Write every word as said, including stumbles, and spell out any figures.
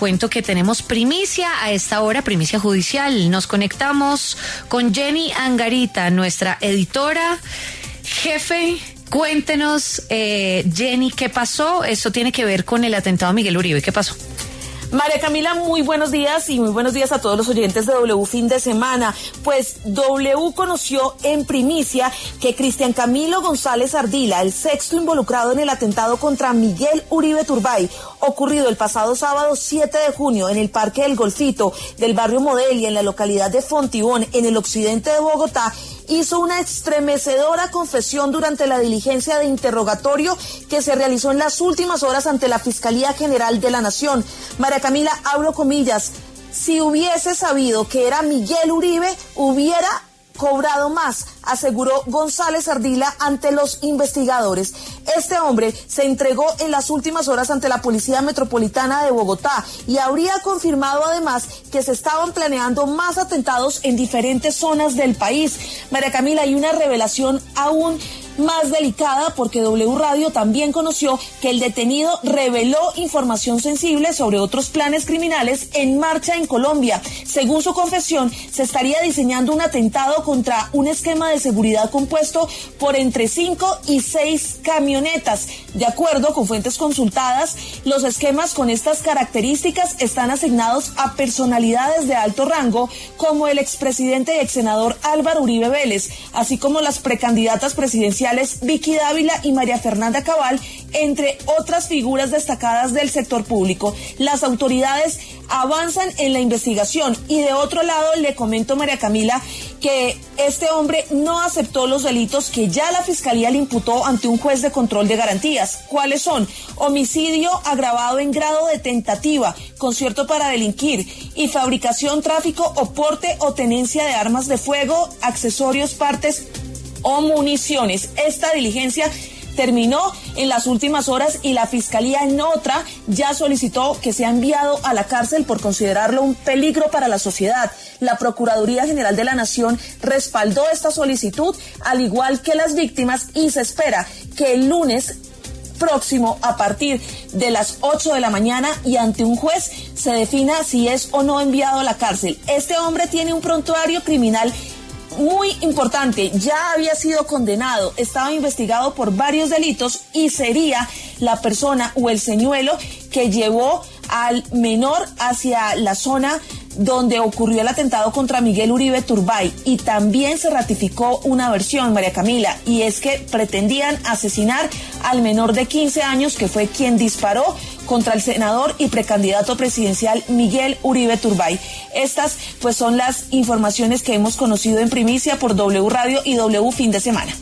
cuento que tenemos primicia a esta hora, primicia judicial. Nos conectamos con Jenny Angarita, nuestra editora jefe. Cuéntenos, eh, Jenny, ¿qué pasó? Esto tiene que ver con el atentado a Miguel Uribe. ¿Qué pasó? María Camila, muy buenos días y muy buenos días a todos los oyentes de W Fin de Semana. Pues W conoció en primicia que Cristian Camilo González Ardila, el sexto involucrado en el atentado contra Miguel Uribe Turbay, ocurrido el pasado sábado siete de junio en el Parque del Golfito del barrio Modelia, en la localidad de Fontibón, en el occidente de Bogotá, hizo una estremecedora confesión durante la diligencia de interrogatorio que se realizó en las últimas horas ante la Fiscalía General de la Nación. María Camila, abro comillas, si hubiese sabido que era Miguel Uribe, hubiera cobrado más, aseguró González Ardila ante los investigadores. Este hombre se entregó en las últimas horas ante la Policía Metropolitana de Bogotá y habría confirmado además que se estaban planeando más atentados en diferentes zonas del país. María Camila, hay una revelación aún más delicada porque W Radio también conoció que el detenido reveló información sensible sobre otros planes criminales en marcha en Colombia. Según su confesión, se estaría diseñando un atentado contra un esquema de seguridad compuesto por entre cinco y seis camionetas. De acuerdo con fuentes consultadas, los esquemas con estas características están asignados a personalidades de alto rango como el expresidente y exsenador Álvaro Uribe Vélez, así como las precandidatas presidenciales Vicky Dávila y María Fernanda Cabal, entre otras figuras destacadas del sector público. Las autoridades avanzan en la investigación y de otro lado le comento, María Camila, que este hombre no aceptó los delitos que ya la Fiscalía le imputó ante un juez de control de garantías. ¿Cuáles son? Homicidio agravado en grado de tentativa, concierto para delinquir y fabricación, tráfico o porte o tenencia de armas de fuego, accesorios, partes o municiones. Esta diligencia terminó en las últimas horas y la Fiscalía en otra ya solicitó que sea enviado a la cárcel por considerarlo un peligro para la sociedad. La Procuraduría General de la Nación respaldó esta solicitud, al igual que las víctimas, y se espera que el lunes próximo, a partir de las ocho de la mañana y ante un juez, se defina si es o no enviado a la cárcel. Este hombre tiene un prontuario criminal muy importante, ya había sido condenado, estaba investigado por varios delitos y sería la persona o el señuelo que llevó al menor hacia la zona donde ocurrió el atentado contra Miguel Uribe Turbay. Y también se ratificó una versión, María Camila, y es que pretendían asesinar al menor de quince años que fue quien disparó contra el senador y precandidato presidencial Miguel Uribe Turbay. Estas pues son las informaciones que hemos conocido en primicia por W Radio y W Fin de Semana.